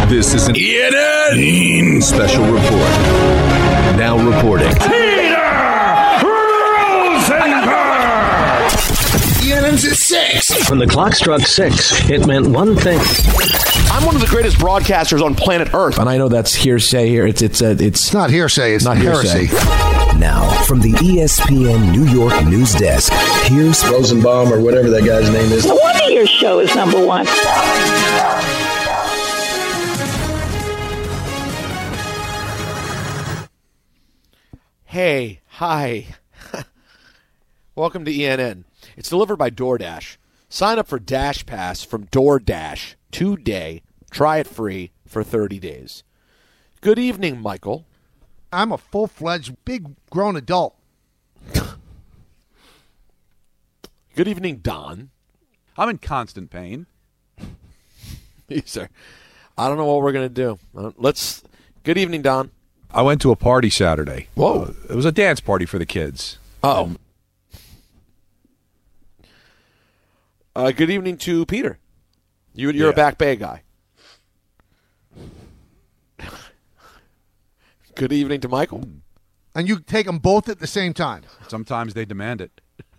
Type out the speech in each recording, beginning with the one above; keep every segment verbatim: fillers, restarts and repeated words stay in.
This is an E N N special report. Now reporting. Peter Rosenberg! E N N's at six. When the clock struck six, it meant one thing. I'm one of the greatest broadcasters on planet Earth. And I know that's hearsay here. It's it's uh, it's, it's not hearsay. It's not heresy. Hearsay. Now, from the E S P N New York news desk, here's Rosenbaum or whatever that guy's name is. No wonder your show is number one. Hey, hi. Welcome to E N N. It's delivered by DoorDash. Sign up for Dash Pass from DoorDash today. Try it free for thirty days. Good evening, Michael. I'm a full-fledged, big, grown adult. Good evening, Don. I'm in constant pain. Sir, I don't know what we're going to do. Uh, let's. Good evening, Don. I went to a party Saturday. Whoa. Uh, it was a dance party for the kids. Oh. Um, uh, good evening to Peter. You, you're yeah. a Back Bay guy. Good evening to Michael. And you take them both at the same time. Sometimes they demand it.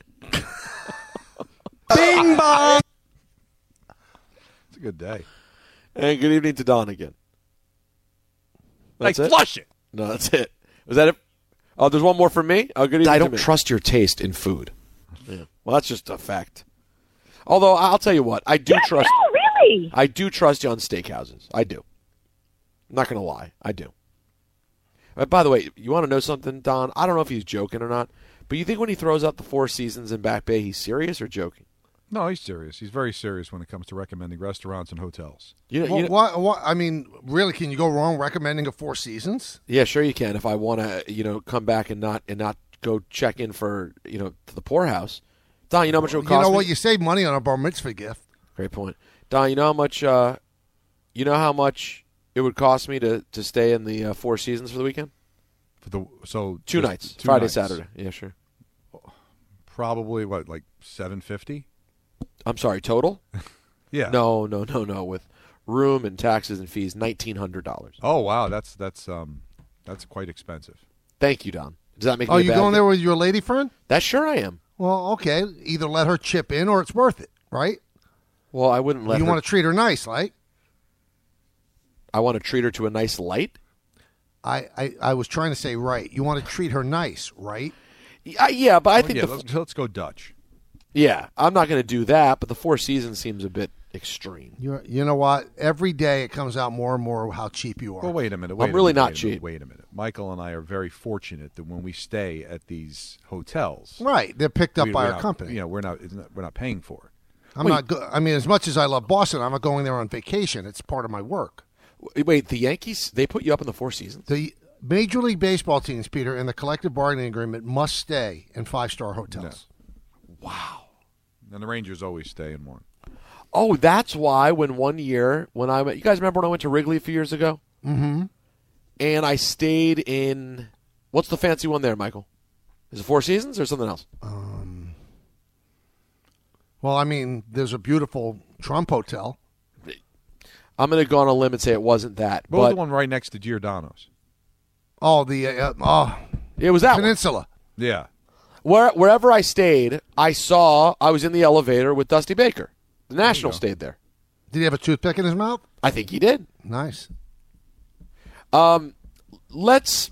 Bing bong! It's a good day. And good evening to Don again. That's like, it? flush it. No, that's it. Was that it? Oh, there's one more for me? Oh, good evening I don't to trust your taste in food. Yeah. Well, that's just a fact. Although, I'll tell you what. I do trust. Oh, really? I do trust you on steakhouses. I do. I'm not going to lie. I do. Uh, by the way, you want to know something, Don? I don't know if he's joking or not, but you think when he throws out the Four Seasons in Back Bay, he's serious or joking? No, he's serious. He's very serious when it comes to recommending restaurants and hotels. You know, well, you know, what, what, I mean, really, can you go wrong recommending a Four Seasons? Yeah, sure you can. If I want to, you know, come back and not and not go check in for, you know, to the poorhouse. Don, you know how much it would cost You know me? what? You save money on a bar mitzvah gift. Great point. Don, you know how much? Uh, you know how much it would cost me to, to stay in the uh, Four Seasons for the weekend? For the so two nights, two Friday, nights. Saturday. Yeah, sure. Probably what, like seven fifty? I'm sorry, total? Yeah. No, no, no, no. With room and taxes and fees, nineteen hundred dollars. Oh wow, that's that's um that's quite expensive. Thank you, Don. Does that make? Oh, me a you bad going guy? there with your lady friend? That sure I am. Well, okay. Either let her chip in or it's worth it, right? Well, I wouldn't let. You her... want to treat her nice, right? I want to treat her to a nice light. I, I, I was trying to say right. You want to treat her nice, right? Yeah, yeah but I think yeah, the, let's, let's go Dutch. Yeah, I'm not going to do that, but the Four Seasons seems a bit extreme. You you know what? Every day it comes out more and more how cheap you are. Well, wait a minute. Wait I'm a really minute, not wait a cheap. minute, Wait a minute. Michael and I are very fortunate that when we stay at these hotels, right? They're picked up we, by our not, company. You know, we're not we're not paying for it. I'm wait. not. Go- I mean, as much as I love Boston, I'm not going there on vacation. It's part of my work. Wait, the Yankees, they put you up in the Four Seasons? The Major League Baseball teams, Peter, in the collective bargaining agreement must stay in five-star hotels. No. Wow. And the Rangers always stay in one. Oh, that's why when one year, when I went, you guys remember when I went to Wrigley a few years ago? Mm-hmm. And I stayed in, what's the fancy one there, Michael? Is it Four Seasons or something else? Um. Well, I mean, there's a beautiful Trump hotel. I'm going to go on a limb and say it wasn't that. What but was the one right next to Giordano's? Oh, the uh, oh, it was that Peninsula. One. Yeah. Where, wherever I stayed, I saw, I was in the elevator with Dusty Baker. The National there stayed there. Did he have a toothpick in his mouth? I think he did. Nice. Um, let's.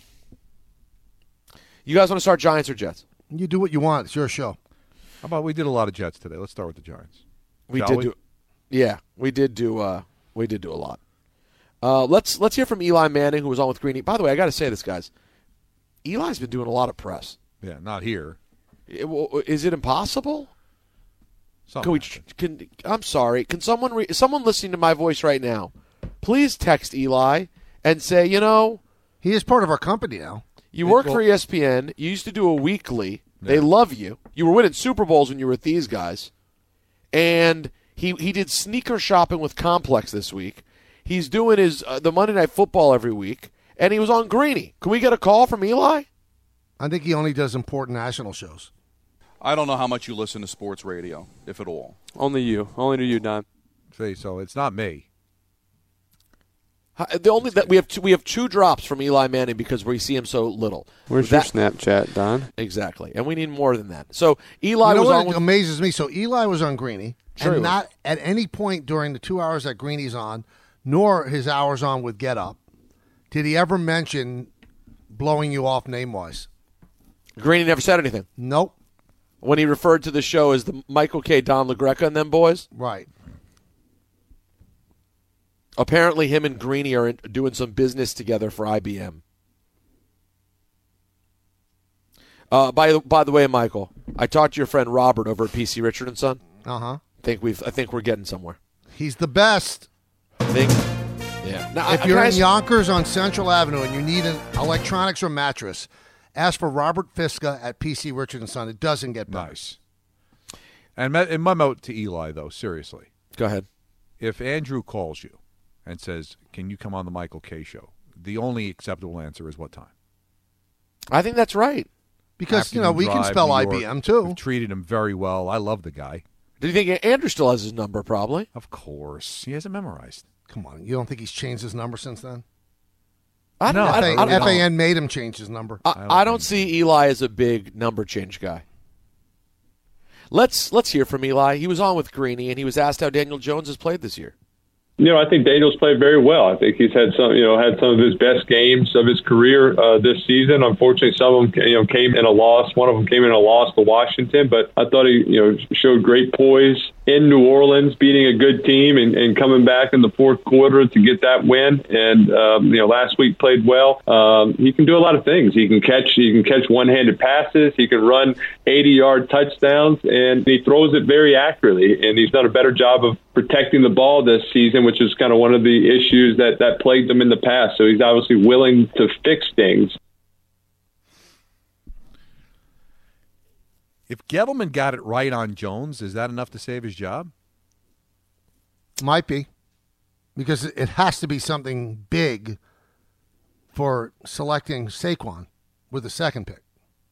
You guys want to start Giants or Jets? You do what you want. It's your show. How about we did a lot of Jets today? Let's start with the Giants. We Shall did we? do. Yeah, we did do. Uh, we did do a lot. Uh, let's let's hear from Eli Manning, who was on with Greeny. By the way, I got to say this, guys. Eli's been doing a lot of press. Yeah, not here. It, well, is it impossible? Something Can we? Can I'm sorry. Can someone re, someone listening to my voice right now, please text Eli and say, you know, he is part of our company now. You work well, for E S P N. You used to do a weekly. Yeah. They love you. You were winning Super Bowls when you were with these guys, and he he did sneaker shopping with Complex this week. He's doing his uh, the Monday Night Football every week, and he was on Greeny. Can we get a call from Eli? I think he only does important national shows. I don't know how much you listen to sports radio, if at all. Only you. Only to you, Don. See, so it's not me. The only that we have two, we have two drops from Eli Manning because we see him so little. Where's that, your Snapchat, Don? Exactly, and we need more than that. So Eli you know was what on. With, amazes me. So Eli was on Greeny, Sure and he was. not at any point during the two hours that Greeny's on, nor his hours on with Get Up, did he ever mention blowing you off name wise. Greeny never said anything. Nope. When he referred to the show as the Michael K. Don LaGreca and them boys. Right. Apparently, him and Greeny are in, doing some business together for I B M. Uh, by the by the way, Michael, I talked to your friend Robert over at P C Richard and Son. Uh huh. Think we've. I think we're getting somewhere. He's the best. I think. Yeah. Now, if I, you're I in ask, Yonkers on Central Avenue and you need an electronics or mattress, ask for Robert Fiska at P C Richard and Son. It doesn't get better. Nice. And my, and my note to Eli, though, seriously. Go ahead. If Andrew calls you and says, can you come on the Michael K. show, the only acceptable answer is what time? I think that's right. Because, you know, Afternoon we can drive, spell New I York. B M, too. We've treated him very well. I love the guy. Do you think Andrew still has his number, probably? Of course. He has it memorized. Come on. You don't think he's changed his number since then? I don't, No, I, F A- I don't F A know. N made him change his number. I, I don't I don't think- see Eli as a big number change guy. Let's let's hear from Eli. He was on with Greeny, and he was asked how Daniel Jones has played this year. You know, I think Daniel's played very well. I think he's had some, you know, had some of his best games of his career uh, this season. Unfortunately, some of them, you know, came in a loss. One of them came in a loss to Washington, but I thought he, you know, showed great poise in New Orleans, beating a good team and, and coming back in the fourth quarter to get that win. And um, you know, last week played well. Um, he can do a lot of things. He can catch, he can catch one-handed passes. He can run eighty-yard touchdowns, and he throws it very accurately. And he's done a better job of protecting the ball this season, which is kind of one of the issues that, that plagued him in the past. So he's obviously willing to fix things. If Gettleman got it right on Jones, is that enough to save his job? Might be. Because it has to be something big for selecting Saquon with the second pick.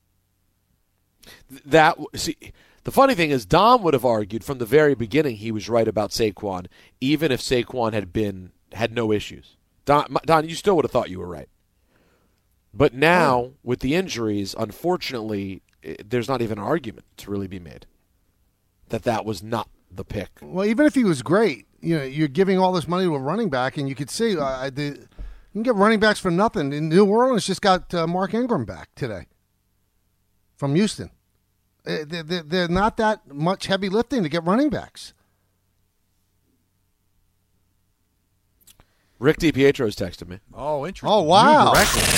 That see, the funny thing is, Dom would have argued from the very beginning he was right about Saquon, even if Saquon had been had no issues. Don, Don, you still would have thought you were right. But now, oh. with the injuries, unfortunately, it, there's not even an argument to really be made that that was not the pick. Well, even if he was great, you know, you're giving all this money to a running back, and you could see uh, the, you can get running backs for nothing. And New Orleans just got uh, Mark Ingram back today from Houston. They're, they're not that much heavy lifting to get running backs. Rick DiPietro's texted me. Oh, interesting. Oh, wow.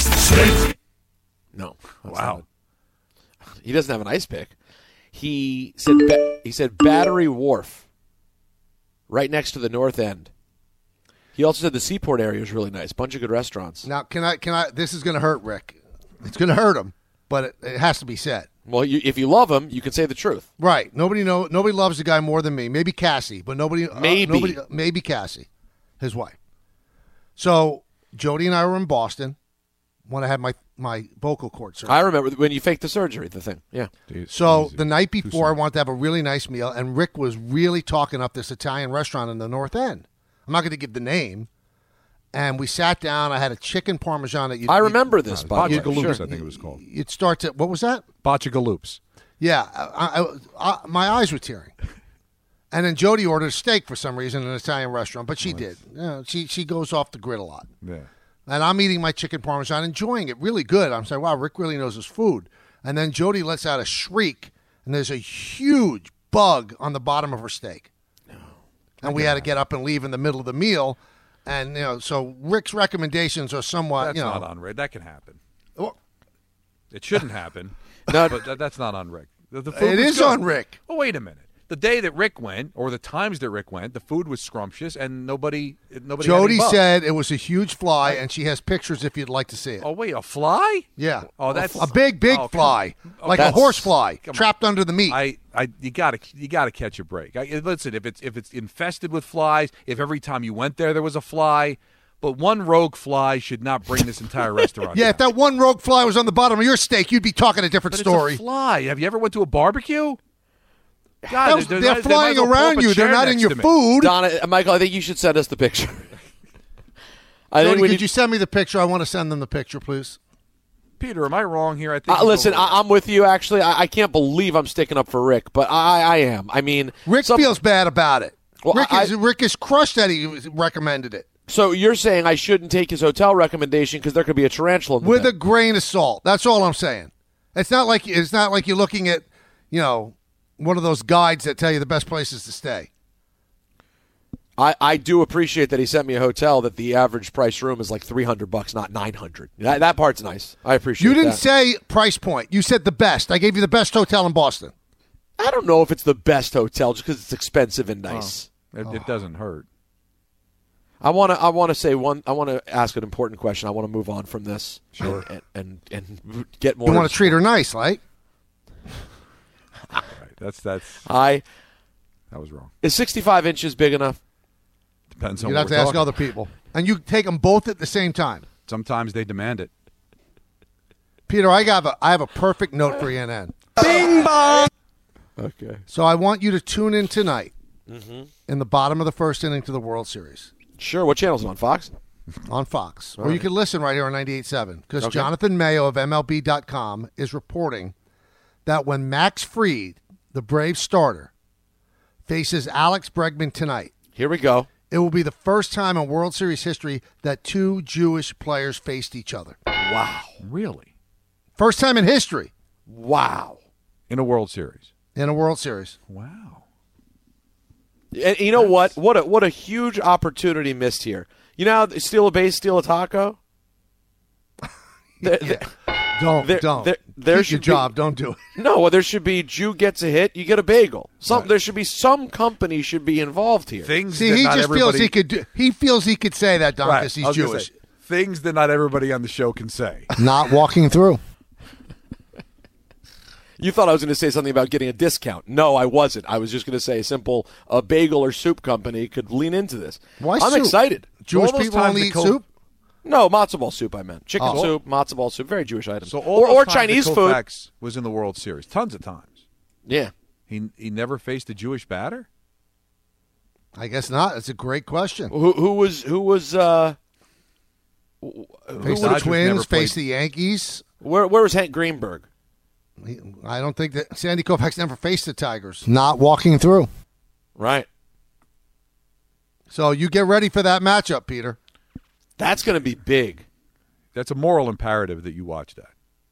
No. Wow. Not. He doesn't have an ice pick. He said ba- he said Battery Wharf, right next to the North End. He also said the Seaport area is really nice. Bunch of good restaurants. Now, can I? Can I? This is going to hurt Rick. It's going to hurt him, but it, it has to be said. Well, you, if you love him, you can say the truth. Right. Nobody know. Nobody loves the guy more than me. Maybe Cassie, but nobody. Maybe. Uh, nobody, maybe Cassie, his wife. So Jody and I were in Boston when I had my, my vocal cord surgery. I remember when you faked the surgery, the thing. Yeah. Dude, so easy. the night before, I wanted to have a really nice meal, and Rick was really talking up this Italian restaurant in the North End. I'm not going to give the name. And we sat down. I had a chicken parmesan that you. I remember this, uh, by the way. Boccigaloops, Sure. I think it was called. It starts at, what was that? Boccigaloops. Yeah. I, I, I, my eyes were tearing. And then Jody ordered a steak for some reason in an Italian restaurant, but she did. You know, she she goes off the grid a lot. Yeah. And I'm eating my chicken parmesan, enjoying it, really good. I'm saying, wow, Rick really knows his food. And then Jody lets out a shriek, and there's a huge bug on the bottom of her steak. No. And we had to get up and leave in the middle of the meal. And, you know, so Rick's recommendations are somewhat, That's you know. not on Rick. That can happen. Well, it shouldn't happen. No, but that, that's not on Rick. The, the it is good. on Rick. Oh, wait a minute. The day that Rick went, or the times that Rick went, the food was scrumptious, and nobody, nobody. Jody had any said it was a huge fly, and she has pictures if you'd like to see it. "Oh wait, a fly? Yeah. Oh, that's a big, big oh, fly, oh, like a that's- horse fly, come on. trapped under the meat. I, I, you gotta, you gotta catch a break. I, listen, if it's if it's infested with flies, if every time you went there there was a fly, but one rogue fly should not bring this entire restaurant. Yeah, down. if that one rogue fly was on the bottom of your steak, you'd be talking a different But story. It's a fly. Have you ever went to a barbecue? God, That was- there- they're there- there flying might as well pull around up a you. They're chair not in next your to me. food. Donna, Michael, I think you should send us the picture. I Jody, think we could need- you send me the picture? I want to send them the picture, please. Peter, am I wrong here? I think. Uh, listen, I, I'm with you. Actually, I, I can't believe I'm sticking up for Rick, but I, I am. I mean, Rick some- feels bad about it. Well, Rick, I- is, Rick is crushed that he recommended it. So you're saying I shouldn't take his hotel recommendation because there could be a tarantula in the With bed. a grain of salt. That's all I'm saying. It's not like it's not like you're looking at, you know, one of those guides that tell you the best places to stay. I, I do appreciate that he sent me a hotel that the average price room is like three hundred bucks, not nine hundred. That, that part's nice. I appreciate You didn't that. say price point. You said the best. I gave you the best hotel in Boston. I don't know if it's the best hotel just because it's expensive and nice. It, it doesn't hurt. I want to. I want to say one. I want to ask an important question. I want to move on from this. Sure. And and, and, and get more. You want to treat her nice, right? Right. That's that's. I That was wrong. is sixty-five inches big enough? Depends on. You'd what have to we're ask talking other about. people. And you take them both at the same time. Sometimes they demand it. Peter, I got a, I have a perfect note for E N N. Bing bong. Okay. So I want you to tune in tonight Mm-hmm. in the bottom of the first inning to the World Series. Sure. What channel's it on? Fox? On Fox. All or you right. can listen right here on ninety-eight point seven. Because Okay. Jonathan Mayo of M L B dot com is reporting that when Max Fried, the Braves starter, faces Alex Bregman tonight, Here we go. it will be the first time in World Series history that two Jewish players faced each other. Wow. Really? First time in history Wow. In a World Series. in a World Series. Wow. And you know what? What a what a huge opportunity missed here. You know, how steal a base, steal a taco. There- there- Don't, there- don't. there- there Keep your should be- job. Don't do it. No, well, there should be Jew gets a hit, you get a bagel. Some there should be some company should be involved here. Things See, that he not just everybody, feels he could. Do, he feels he could say that, Don, Right, because I he's was gonna Jewish. say, things that not everybody on the show can say. Not walking through. You thought I was going to say something about getting a discount. No, I wasn't. I was just going to say a simple a bagel or soup company could lean into this. Why I'm soup? excited. Jewish All those people times only the eat co- soup? No, matzo ball soup I meant. Chicken Oh. soup, matzo ball soup, very Jewish items. So all or those or times Chinese that food. Koufax was in the World Series tons of times. Yeah. He he never faced a Jewish batter. I guess not. That's a great question. Who who was who was uh who Face would- the Dodgers Twins, never face played- the Yankees. where where was Hank Greenberg? He- I don't think that Sandy Koufax never faced the Tigers. Not walking through. Right. So you get ready for that matchup, Peter. That's going to be big. That's a moral imperative that you watch that.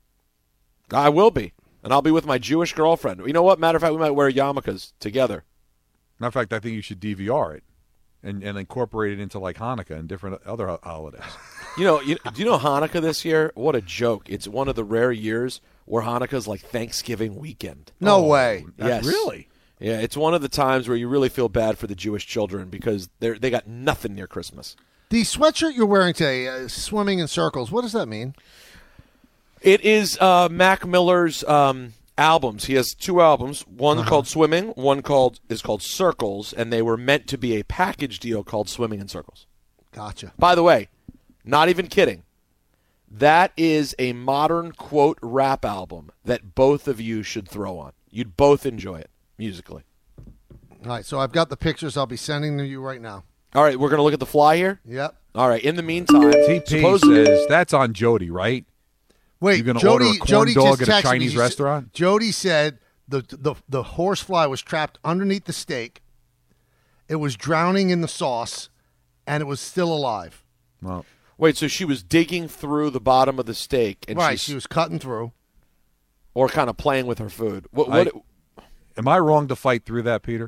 I will be. And I'll be with my Jewish girlfriend. You know what? Matter of fact, we might wear yarmulkes together. Matter of fact, I think you should D V R it and, and incorporate it into like Hanukkah and different other ho- holidays. You know, you, do you know Hanukkah this year? What a joke. It's one of the rare years where Hanukkah's like Thanksgiving weekend. No way. Yes. Really? Yeah, it's one of the times where you really feel bad for the Jewish children because they they got nothing near Christmas. The sweatshirt you're wearing today, uh, swimming in circles, what does that mean? It is uh, Mac Miller's um, albums. He has two albums. One Uh-huh. called Swimming. One called is called Circles, and they were meant to be a package deal called Swimming in Circles. Gotcha. By the way, not even kidding. That is a modern quote rap album that both of you should throw on. You'd both enjoy it musically. All right, so I've got the pictures I'll be sending to you right now. All right, we're going to look at the fly here. Yep. All right, in the meantime, T P supposedly- says that's on Jody, right? Wait, You're gonna Jody, order a corn Jody dog just at a texted me. Chinese He said- restaurant? Jody said the, the the horsefly was trapped underneath the steak. It was drowning in the sauce, and it was still alive. Well, Wait, so she was digging through the bottom of the steak, and right, she's, she was cutting through. or kind of playing with her food. What? I- what am I wrong to fight through that, Peter?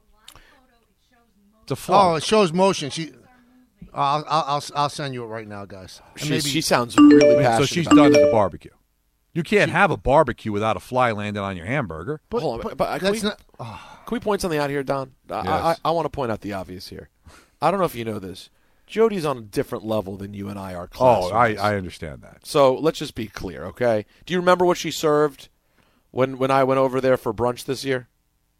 It's a flaw. Oh, it shows motion. She. I'll, I'll I'll I'll send you it right now, guys. And she, maybe- she sounds really passionate. so she's about done it. at the barbecue. You can't have a barbecue without a fly landing on your hamburger. But, Hold on, but but, uh, can that's we- not. oh, Can we point something out here, Don? I, I, Yes. I want to point out the obvious here. I don't know if you know this. Jody's on a different level than you and I are. Oh, I, class-wise. I understand that. So let's just be clear, okay? Do you remember what she served when when I went over there for brunch this year?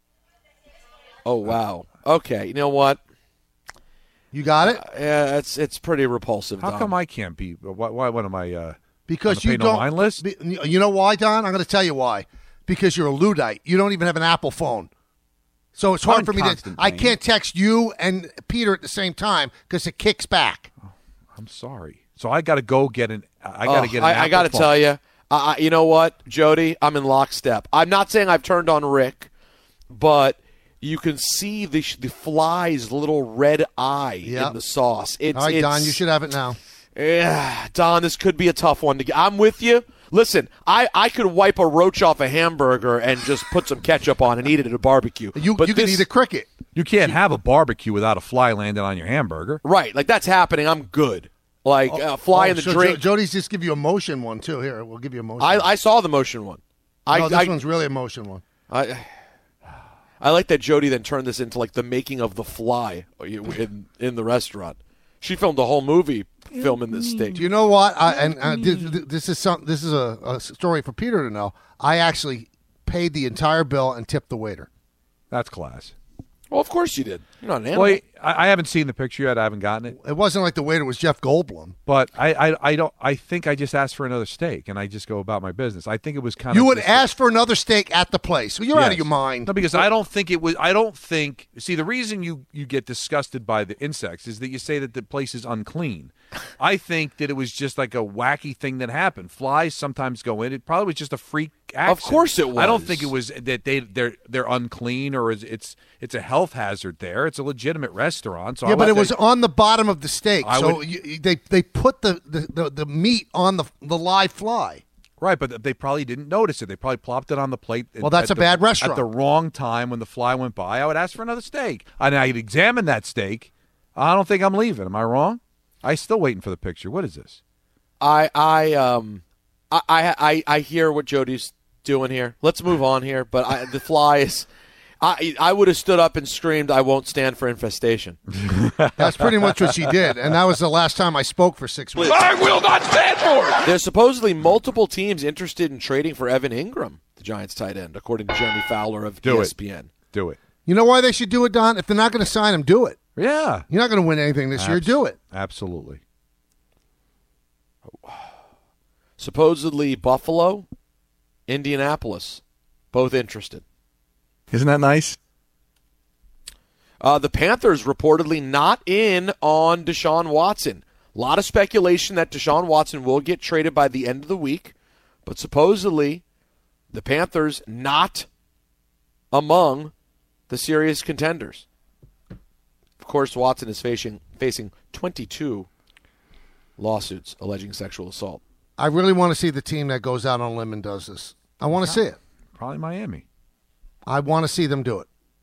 Oh wow. Okay, you know what? you got it Yeah, it's it's pretty repulsive. How Don. come I can't be? Why? Why? What am I? Uh, because on the you pay no don't. mind list? be- You know why, Don? I'm going to tell you why. Because you're a Luddite. You don't even have an Apple phone. So it's hard I'm for me to. constant I pain. can't text you and Peter at the same time because it kicks back. I'm sorry. So I got to go get an. I got to Oh, get. An I, I got to apple tell farm. you, uh, you know what, Jody? I'm in lockstep. I'm not saying I've turned on Rick, but you can see the the fly's little red eye Yep. in the sauce. It's, All right, it's, Don, you should have it now. Yeah, Don, this could be a tough one to get. I'm with you. Listen, I, I could wipe a roach off a hamburger and just put some ketchup on and eat it at a barbecue. You but you can this- eat a cricket. You can't have a barbecue without a fly landing on your hamburger. Right, like that's happening. I'm good. Like uh, fly Oh, in the so drink. Jo- Jody's just give you a motion one too. Here, we'll give you a motion. I, one. I saw the motion one. I, no, this I, one's really a motion one. I I like that Jody then turned this into like the making of The Fly in in the restaurant. She filmed a whole movie filming this steak. Do you know what? I, and uh, this, this is some. This is a, a story for Peter to know. I actually paid the entire bill and tipped the waiter. That's class. Well, of course you did. You're not an animal. Well, I, I haven't seen the picture yet. I haven't gotten it. It wasn't like the waiter was Jeff Goldblum. But I, I, I don't. I think I just asked for another steak, and I just go about my business. I think it was kind You of. would just- ask for another steak at the place. Well, you're out of Yes. your mind. No, because I don't think it was. I don't think. See, the reason you you get disgusted by the insects is that you say that the place is unclean. I think that it was just like a wacky thing that happened. Flies sometimes go in. It probably was just a freak accident. Of course it I don't was. think it was that they they're they're unclean or is it's it's a health hazard there. It's a legitimate restaurant. So yeah, I but like it was that- on the bottom of the steak. I so would- you, they they put the, the, the, the meat on the the live fly. Right, but they probably didn't notice it. They probably plopped it on the plate. Well, that's at a bad the, restaurant. At the wrong time when the fly went by, I would ask for another steak. And I'd examine that steak. I don't think I'm leaving. Am I wrong? I still waiting for the picture. What is this? I I um I I I, I hear what Jody's doing here. Let's move on here. But I, the fly is. I I would have stood up and screamed, "I won't stand for infestation." That's pretty much what she did, and that was the last time I spoke for six weeks. I will not stand for it. There's supposedly multiple teams interested in trading for Evan Ingram, the Giants' tight end, according to Jeremy Fowler of Do E it. S P N. Do it. You know why they should do it, Don? If they're not going to sign him, do it. Yeah. You're not going to win anything this year. Abs- Do it. Absolutely. Supposedly Buffalo, Indianapolis, both interested. Isn't that nice? Uh, the Panthers reportedly not in on Deshaun Watson. A lot of speculation that Deshaun Watson will get traded by the end of the week, but supposedly the Panthers not among the serious contenders. Of course, Watson is facing facing twenty-two lawsuits alleging sexual assault. I really want to see the team that goes out on a limb and does this. I want to see it. Probably Miami. I want to see them do it.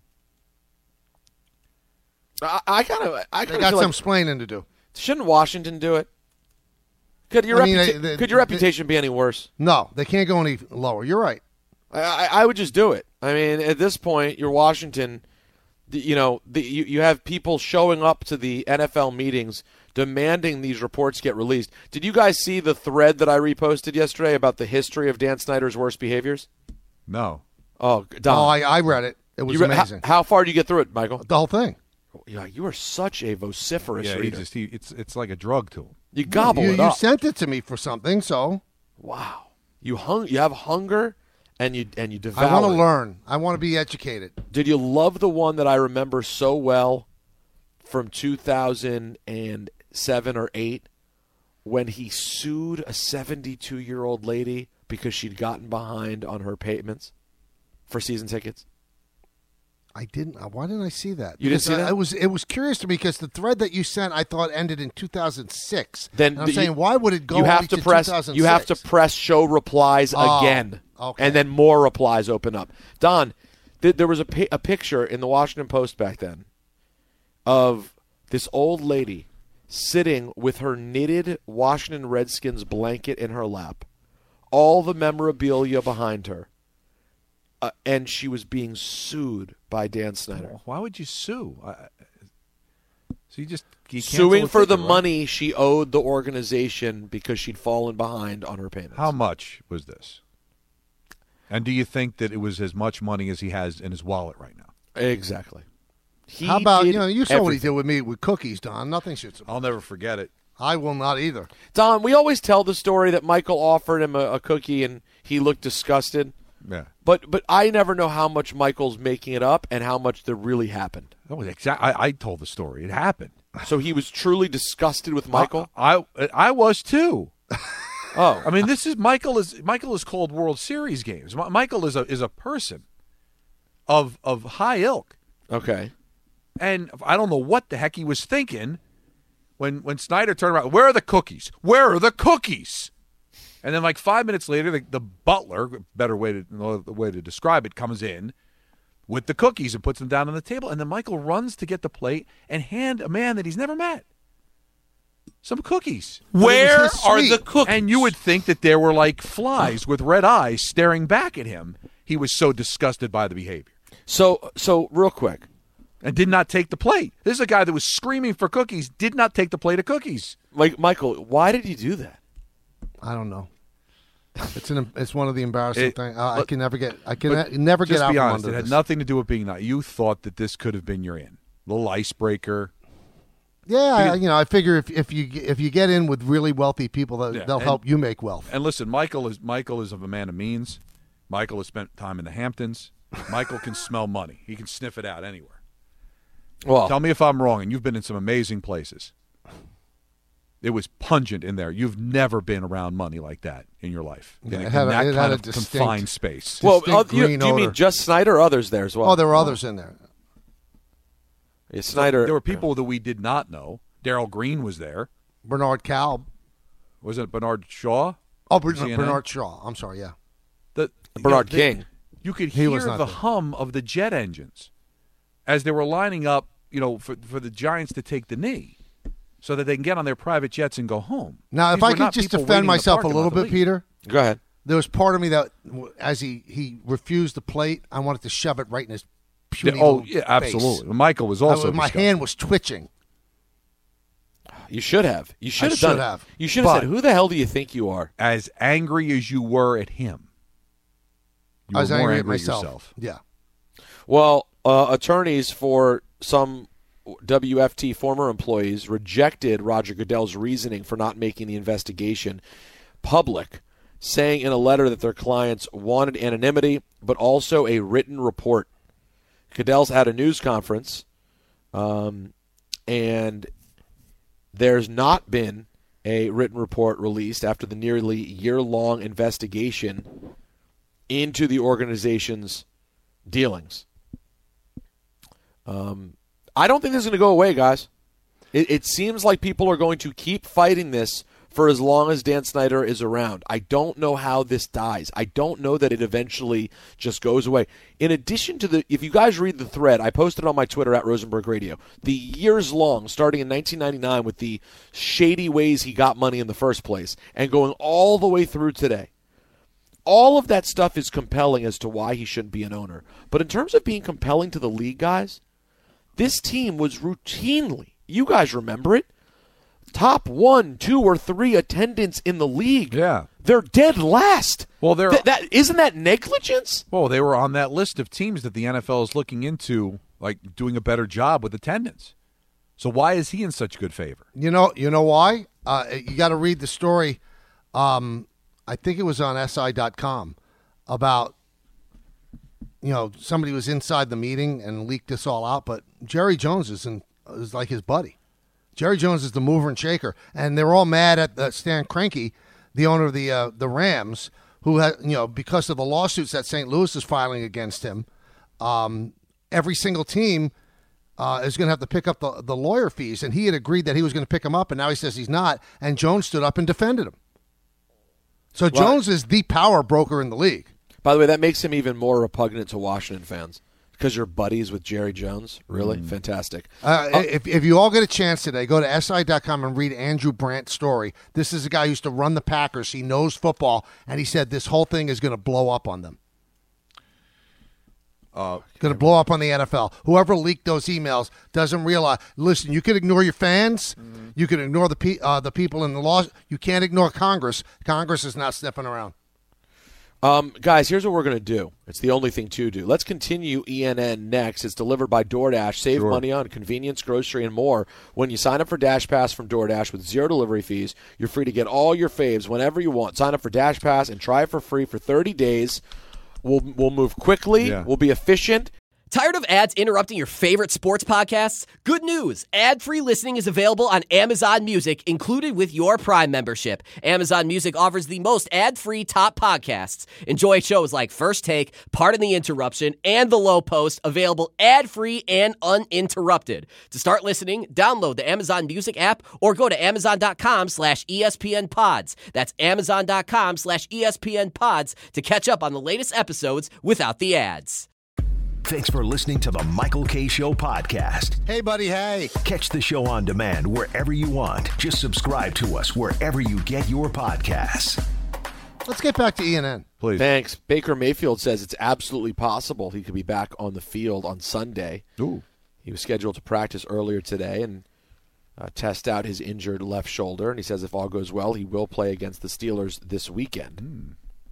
I, I kind of, I They kind got of some like, explaining to do. shouldn't Washington do it? Could your, I mean, reputa- they- they- could your they- reputation be any worse? No, they can't go any lower. You're right. I, I, I would just do it. I mean, at this point, you're Washington. The, you know, the, you you have people showing up to the N F L meetings demanding these reports get released. Did you guys see the thread that I reposted yesterday about the history of Dan Snyder's worst behaviors? No. Oh, Don. Oh, I, I read it. It was You re- amazing. How, how far did you get through it, Michael? The whole thing. Yeah, you are such a vociferous Yeah, he reader. just he, it's it's like a drug to him. you gobble you, it you up. sent it to me for something, so Wow. You hung. You have hunger, and you and you devour. I want to it. learn. I want to be educated. Did you love the one that I remember so well from two thousand seven or eight when he sued a seventy-two-year-old lady because she'd gotten behind on her payments for season tickets? I didn't. Why didn't I see that? You didn't Because see I- that? It was it was curious to me because the thread that you sent I thought ended in two thousand six. Then And I'm the- saying, you- why would it go You have only to to press. two thousand six? You have to press show replies Oh, again, okay. and then more replies open up. Don, th- there was a pi- a picture in the Washington Post back then of this old lady sitting with her knitted Washington Redskins blanket in her lap, all the memorabilia behind her, uh, and she was being sued by Dan Snyder. Why would you sue? I, so you just you cancel Suing the for the ticket, right? money she owed the organization because she'd fallen behind on her payments. How much was this? And do you think that it was as much money as he has in his wallet right now? Exactly. He How about did you know you saw what he everything. did with me with cookies, Don. Nothing should. I'll never forget it. I will not either. Don, we always tell the story that Michael offered him a, a cookie and he looked disgusted. Yeah. But but I never know how much Michael's making it up and how much that really happened. Oh, exactly. I, I told the story. It happened. So he was truly disgusted with Michael? I I, I was too. Oh. I mean, this is Michael is Michael is called World Series games. Mi- Michael is a is a person of of high ilk. Okay. And I don't know what the heck he was thinking when when Snyder turned around. Where are the cookies? Where are the cookies? And then like five minutes later, the, the butler, better way to the way to describe it, comes in with the cookies and puts them down on the table. And then Michael runs to get the plate and hand a man that he's never met some cookies. Where are the cookies? And you would think that there were like flies with red eyes staring back at him. He was so disgusted by the behavior. So, so real quick. And did not take the plate. This is a guy that was screaming for cookies, did not take the plate of cookies. Like Michael, why did he do that? I don't know. It's an it's one of the embarrassing It- things. I, I but- can never get I can ne- never get Just out be from honest, under it had this. nothing to do with being nice. You thought that this could have been your in. Little icebreaker. Yeah, I, Because- you know, I figure if if you if you get in with really wealthy people, that Yeah, they'll and- help you make wealth. And listen, Michael is Michael is of a man of means. Michael has spent time in the Hamptons. Michael can smell money. He can sniff it out anywhere. Well, Tell me if I'm wrong, and you've been in some amazing places. It was pungent in there. You've never been around money like that in your life. Yeah, in, it in had a- that it had kind a of distinct- confined space. well, distinct uh, you, green do you mean odor. just Snyder or others there as well? Oh, there were others in there. Yeah, Snyder. There were people that we did not know. Daryl Green was there. Bernard Kalb. Was it Bernard Shaw? Oh, Bernard, C N N? Bernard Shaw. I'm sorry. Yeah. The, Bernard you know, the- King. You could He hear was the not there. hum of the jet engines as they were lining up, you know, for for the Giants to take the knee, so that they can get on their private jets and go home. Now, if These I were could not just people waiting defend in the myself a parking little lot to bit, leave. Peter, Go ahead. there was part of me that, as he, he refused the plate, I wanted to shove it right in his Yeah, puny oh, little yeah, absolutely. face. Michael was I- also. my disgusting. hand was twitching. You should have. You should I have should done have. it. You should have But- said, "Who the hell do you think you are?" as angry as you were at him. You I was were more angry at angry myself. yourself. Yeah. Well, uh, attorneys for some W F T former employees rejected Roger Goodell's reasoning for not making the investigation public, saying in a letter that their clients wanted anonymity, but also a written report. Goodell's had a news conference, um, and there's not been a written report released after the nearly year-long investigation into the organization's dealings. Um, I don't think this is going to go away, guys. It, it seems like people are going to keep fighting this for as long as Dan Snyder is around. I don't know how this dies. I don't know that it eventually just goes away. In addition to the, if you guys read the thread, I posted on my Twitter at Rosenberg Radio, the years long, starting in nineteen ninety-nine with the shady ways he got money in the first place and going all the way through today. All of that stuff is compelling as to why he shouldn't be an owner. But in terms of being compelling to the league, guys, this team was routinely, you guys remember it, top one, two, or three attendance in the league. Yeah. They're dead last. Well, they're Th- that isn't that negligence? well, they were on that list of teams that the N F L is looking into, like doing a better job with attendance. So why is he in such good favor? You know, you know why? Uh, you got to read the story. Um, I think it was on S I dot com about, you know, somebody was inside the meeting and leaked this all out. But Jerry Jones is in, is like his buddy. Jerry Jones is the mover and shaker, and they're all mad at uh, Stan Kroenke, the owner of the uh, the Rams, who had, you know, because of the lawsuits that Saint Louis is filing against him. Um, every single team uh, is going to have to pick up the, the lawyer fees. And he had agreed that he was going to pick them up, and now he says he's not. And Jones stood up and defended him. So Well, Jones is the power broker in the league. By the way, that makes him even more repugnant to Washington fans because you're buddies with Jerry Jones. Really? Fantastic. Uh, if, if you all get a chance today, go to S I dot com and read Andrew Brandt's story. This is a guy who used to run the Packers. He knows football, and he said this whole thing is going to blow up on them. Uh, Going to blow up on the N F L. Whoever leaked those emails doesn't realize. Listen, you can ignore your fans. Mm-hmm. You can ignore the pe- uh, the people in the law. You can't ignore Congress. Congress is not sniffing around. Um, guys, here's what we're going to do. It's the only thing to do. Let's continue E N N next. It's delivered by DoorDash. Save Sure. money on convenience, grocery, and more. When you sign up for Dash Pass from DoorDash with zero delivery fees, you're free to get all your faves whenever you want. Sign up for Dash Pass and try it for free for thirty days. We'll we'll move quickly. Yeah. We'll be efficient. Tired of ads interrupting your favorite sports podcasts? Good news! Ad-free listening is available on Amazon Music, included with your Prime membership. Amazon Music offers the most ad-free top podcasts. Enjoy shows like First Take, Pardon the Interruption, and The Low Post, available ad-free and uninterrupted. To start listening, download the Amazon Music app or go to amazon.com slash ESPN pods. That's amazon.com slash ESPN pods to catch up on the latest episodes without the ads. Thanks for listening to the Michael Kay Show podcast. Hey, buddy, hey. Catch the show on demand wherever you want. Just subscribe to us wherever you get your podcasts. Let's get back to E and N. Please. Thanks. Baker Mayfield says it's absolutely possible he could be back on the field on Sunday. Ooh. He was scheduled to practice earlier today and uh, test out his injured left shoulder. And he says if all goes well, he will play against the Steelers this weekend. Mm.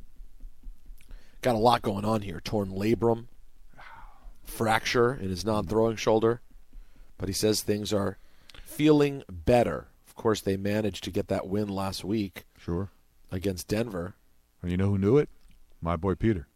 Got a lot going on here. Torn labrum. Fracture in his non-throwing shoulder, but he says things are feeling better. Of course, they managed to get that win last week. Sure. Against Denver. And you know who knew it? My boy Peter.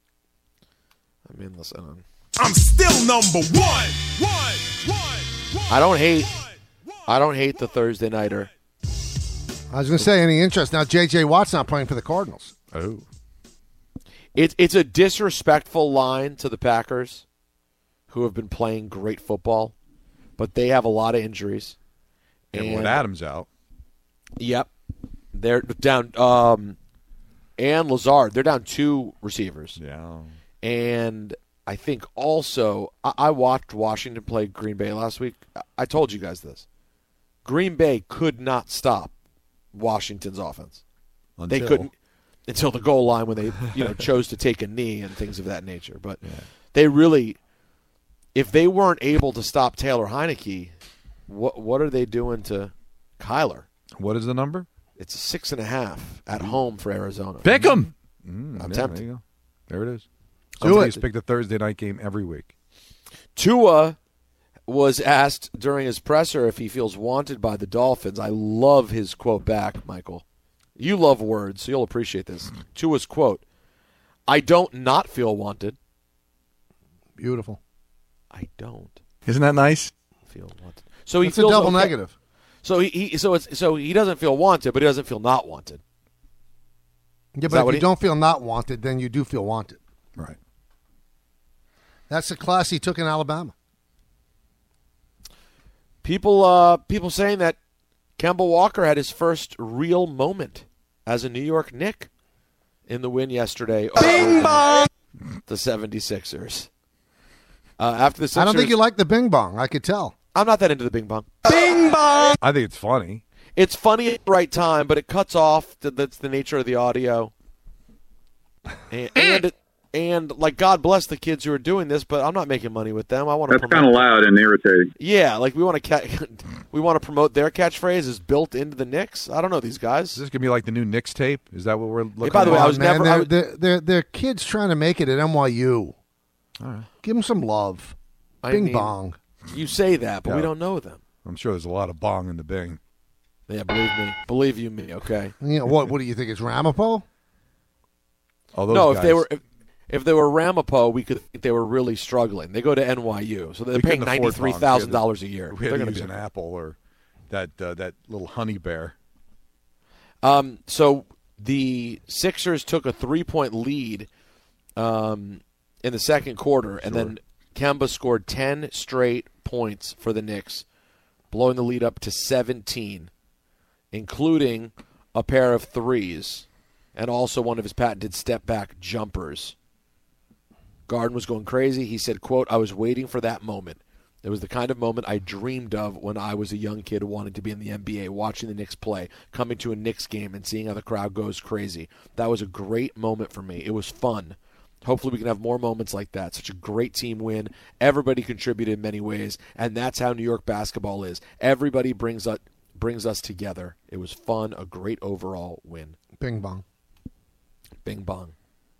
I mean, listen. I'm still number one. One, one, one. I don't hate. I don't hate the Thursday nighter. I was going to say, any interest? Now, J J. Watt's not playing for the Cardinals. Oh. It's it's a disrespectful line to the Packers, who have been playing great football, but they have a lot of injuries. And, and with Adams out. Yep. They're down. Um, and Lazard, they're down two receivers. Yeah. And I think also, I, I watched Washington play Green Bay last week. I, I told you guys this. Green Bay could not stop Washington's offense. Until. They couldn't until the goal line when they you know chose to take a knee and things of that nature. But yeah. they really... If they weren't able to stop Taylor Heineke, what what are they doing to Kyler? What is the number? It's a six and a half at home for Arizona. Pick 'em. Mm, I'm yeah, tempted. There you go. There it is. Do Somebody it. has picked the Thursday night game every week. Tua was asked during his presser if he feels wanted by the Dolphins. I love his quote back, Michael. You love words, so you'll appreciate this. Tua's quote, "I don't not feel wanted." Beautiful. I don't Isn't that nice? feel wanted. So he It's a feels double okay. negative. So he, he so it's so he doesn't feel wanted, but he doesn't feel not wanted. Yeah, that but if what you he- don't feel not wanted, then you do feel wanted. Right. That's the class he took in Alabama. People, uh, people saying that Kemba Walker had his first real moment as a New York Knick in the win yesterday over the seventy-sixers. Uh, after the Sixers, I don't think you like the bing bong. I could tell. I'm not that into the bing bong. I think it's funny. It's funny at the right time, but it cuts off. That's the nature of the audio. And and, it, and like God bless the kids who are doing this, but I'm not making money with them. I want to. That's kind of loud and irritating. Yeah, like we want to ca- we want to promote their catchphrase is built into the Knicks. I don't know these guys. Is this gonna be like the new Knicks tape? Is that what we're looking? Hey, by the at? way, I Oh, was man, never- They're, I was- they're, they're, they're kids trying to make it at N Y U. All right. Give them some love. I Bing mean, bong. You say that, but we Yeah. don't know them. I'm sure there's a lot of bong in the Bing. Yeah, believe me. Believe you me, okay? You know, what, what do you think? It's Ramapo? All those No, if guys, they were if, if they were Ramapo, we could think they were really struggling. They go to N Y U, so they're we paying couldn't afford ninety-three bongs. thousand We had dollars to- a year. We They're had to going use be an apple or that uh, that little honey bear. Um, so the Sixers took a three-point lead um, in the second quarter, and Sure. then Kemba scored ten straight points for the Knicks, blowing the lead up to seventeen, including a pair of threes and also one of his patented step-back jumpers. Garden was going crazy. He said, quote, "I was waiting for that moment. It was the kind of moment I dreamed of when I was a young kid wanting to be in the N B A, watching the Knicks play, coming to a Knicks game and seeing how the crowd goes crazy. That was a great moment for me. It was fun. Hopefully we can have more moments like that. Such a great team win. Everybody contributed in many ways, and that's how New York basketball is. Everybody brings us, brings us together. It was fun, a great overall win." Bing bong. Bing bong.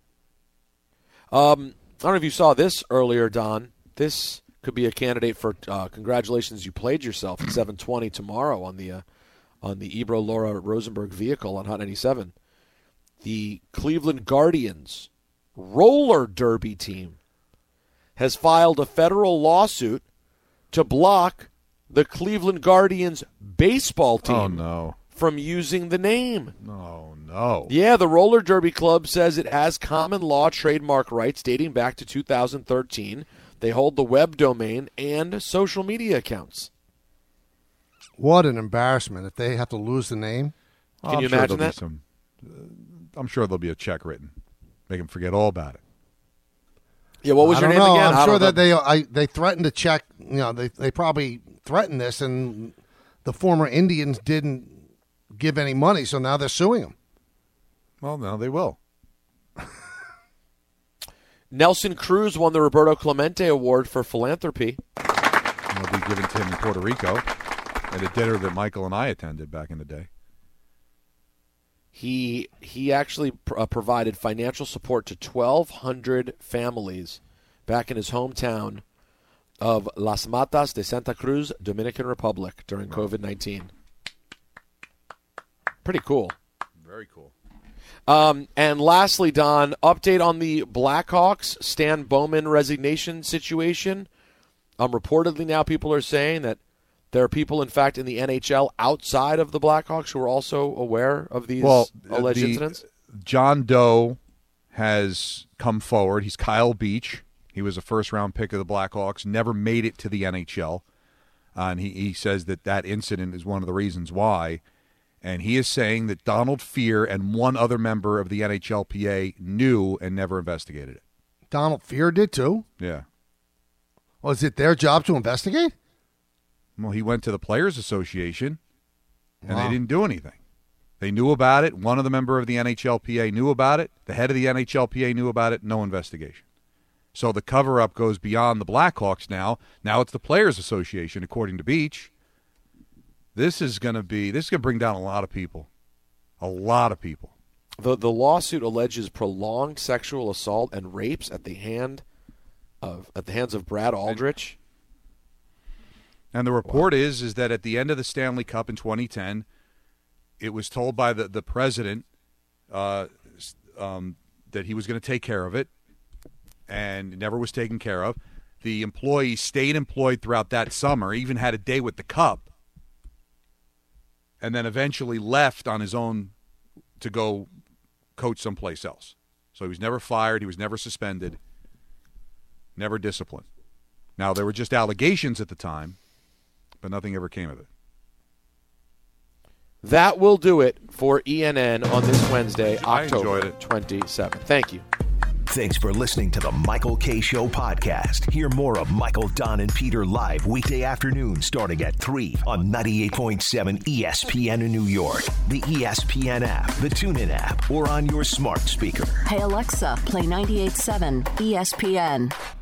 Um, I don't know if you saw this earlier, Don. This could be a candidate for uh, congratulations. You played yourself at seven twenty tomorrow on the uh, on the Ebro Laura Rosenberg vehicle on Hot ninety-seven. The Cleveland Guardians roller derby team has filed a federal lawsuit to block the Cleveland Guardians baseball team Oh, no. from using the name. Oh, no. Yeah, the Roller Derby Club says it has common law trademark rights dating back to two thousand thirteen. They hold the web domain and social media accounts. What an embarrassment if they have to lose the name. Can I'm you sure imagine there'll that? Be some, uh, I'm sure there'll be a check written. Make them forget all about it. Yeah, what was I your don't name know. again? I I'm sure don't that know. they I, they threatened to check. You know, they they probably threatened this, and the former Indians didn't give any money, so now they're suing them. Well, no, they will. Nelson Cruz won the Roberto Clemente Award for philanthropy. It'll be given to him in Puerto Rico at a dinner that Michael and I attended back in the day. He he actually pr- uh, provided financial support to twelve hundred families back in his hometown of Las Matas de Santa Cruz, Dominican Republic, during COVID nineteen. Pretty cool. Very cool. Um, and lastly, Don, update on the Blackhawks Stan Bowman resignation situation. Um, reportedly now people are saying that there are people, in fact, in the N H L outside of the Blackhawks who are also aware of these well, alleged the, incidents. John Doe has come forward. He's Kyle Beach. He was a first-round pick of the Blackhawks, never made it to the N H L. Uh, and he, he says that that incident is one of the reasons why. And he is saying that Donald Fear and one other member of the N H L P A knew and never investigated it. Donald Fear did too. Yeah. Well, is it their job to investigate? Well, he went to the Players Association, and Wow. they didn't do anything. They knew about it. One of the member of the N H L P A knew about it. The head of the N H L P A knew about it. No investigation. So the cover-up goes beyond the Blackhawks now. Now it's the Players Association, according to Beach. This is going to be this is going to bring down a lot of people. A lot of people. The the lawsuit alleges prolonged sexual assault and rapes at the hand of at the hands of Brad Aldrich. And the report wow. is is that at the end of the Stanley Cup in twenty ten, it was told by the, the president uh, um, that he was going to take care of it, and it never was taken care of. The employee stayed employed throughout that summer, even had a day with the Cup, and then eventually left on his own to go coach someplace else. So he was never fired. He was never suspended, never disciplined. Now, there were just allegations at the time, but nothing ever came of it. That will do it for E N N on this Wednesday, I October enjoyed it. twenty-seventh. Thank you. Thanks for listening to the Michael K. Show podcast. Hear more of Michael, Don, and Peter live weekday afternoon starting at three on ninety-eight point seven E S P N in New York, the E S P N app, the TuneIn app, or on your smart speaker. Hey, Alexa, play ninety-eight point seven E S P N.